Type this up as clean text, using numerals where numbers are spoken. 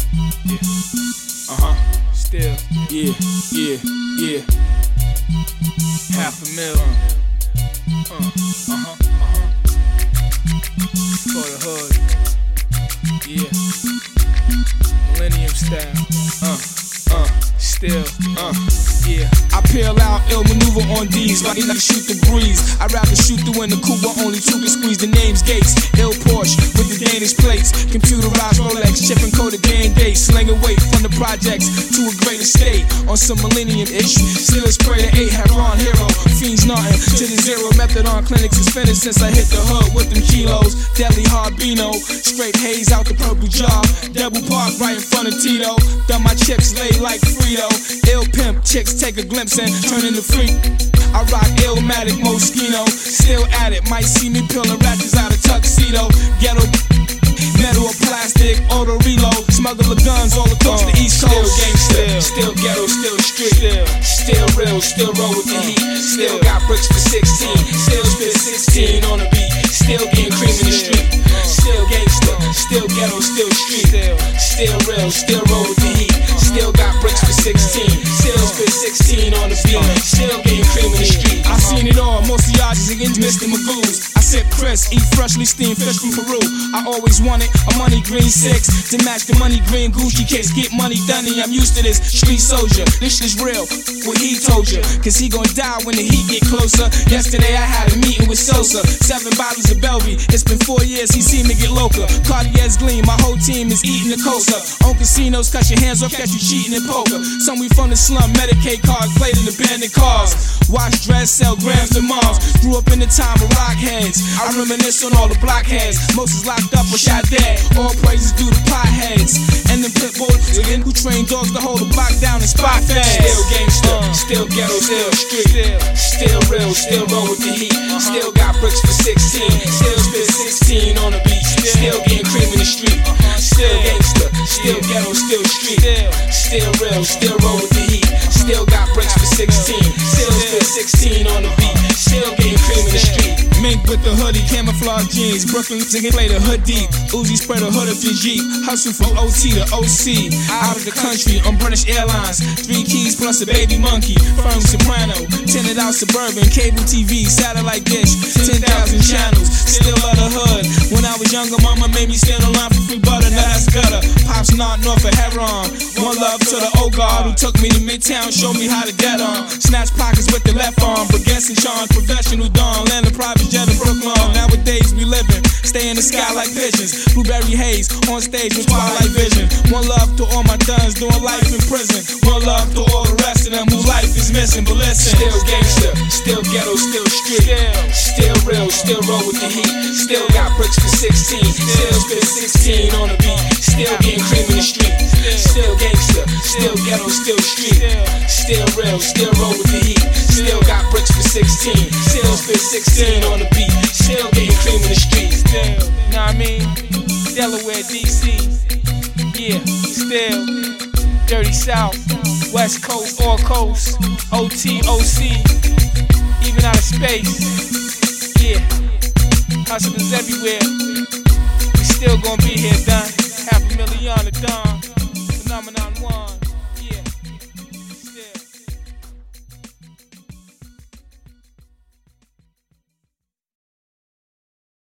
Still. Yeah. $500,000. For the hood. Yeah. Millennium style. Still. Yeah. I peel out, ill maneuver on D's like I shoot the breeze. I'd rather shoot through in the coupe where only two can squeeze. The name's Gates, ill Porsche with the Danish plates, computerized Rolex, chip and coded day and date, slinging weight from the projects to a greater state. On some millennium-ish, still a spray to 8, Heron hero, fiends nothing to the zero. Methadone clinics is finished since I hit the hood with them kilos. Deadly Harbino, straight haze out the purple jar. Double park right in front of Tito. Done my chips laid like Frito. Ill pimp chicks take a glimpse and turn into freak. I rock Illmatic Moschino, still at it. Might see me peeling ratchets out of tuxedo. Ghetto, metal or plastic, auto reload. Smuggle the guns all across the East Coast. Still gangster, still ghetto, still street. Still real, still roll with the heat. Still got bricks for 16. Still spit 16 on the beat. Still getting cream in the street. Still gangster, still ghetto, still street. Still real, still roll with the heat. Still got bricks for 16. Still spit 16 on the beat. Still getting cream in the street. I seen it all, most of y'all just against Mr. Magoo's. I sip Chris, eat freshly steamed fish from Peru. I always wanted a money green 6 to match the money green Gucci case. Get money done, and I'm used to this. Street soldier, this shit's real. What he told you, cause he gon' die when the heat get closer. Yesterday I had a meeting with Sosa. 7 bottles of Belvy. It's been 4 years, he seen me get local. Cartier's gleam, my whole team is eating the Cosa. On casinos, cut your hands off, catch you cheating in poker. Some we from the slum, Medicaid cards, played in abandoned cars. Watch dress, sell grams to moms. Grew up in the time of rock heads. I reminisce on all the blockheads. Most is locked up or shot dead. All praises due to potheads. And the pit bulls who train dogs to hold the block down and spot fast. Still gangster, still ghetto, still street. Still real, still roll with the heat. Still got bricks for 16. Still spit 16 on the beat. Still getting cream in the street. Still gangster, still ghetto, still street. Still real, still roll with the heat. Still got bricks for 16. Still spit 16 on the beat. Still getting cream in the street. Mink with the hoodie, camouflage jeans. Brooklyn ticket play the hood deep. Uzi spread the hood of your Jeep. Hustle from OT to OC. Out of the country on British Airlines. 3 keys plus a baby monkey. Firm soprano. Tinted out suburban. Cable TV. Satellite dish. 10,000 channels. Still love the hood. When I was younger, mama made me stand in line for free butter. Now that's gutter. Pops not north of Heron. One love to the old guard who took me to Midtown. Showed me how to get on. Snatch pockets with the left arm. Baguettes and Sean. Professional dawn. Land of private jet in Brooklyn. Nowadays we living, stay in the sky like pigeons. Blueberry haze on stage with twilight vision. One love to all my duns doing life in prison. One love to all the rest of them whose life is missing. But listen, still gangster, still ghetto, still street. Still real, still roll with the heat. Still got bricks for 16. Still spit 16 on the beat. Still getting cream in the street. Still gangster, still ghetto, still street. Still real, still roll with the heat. Still got bricks for 16. Still spit 16 on the beat. Still getting cream in the streets. Still, know what I mean? Delaware, DC. Yeah, still. Dirty South, West Coast, all coast. OT, OC. Even out of space. Yeah. Hustlers everywhere. We still gonna be here, done. $500,000 a dime.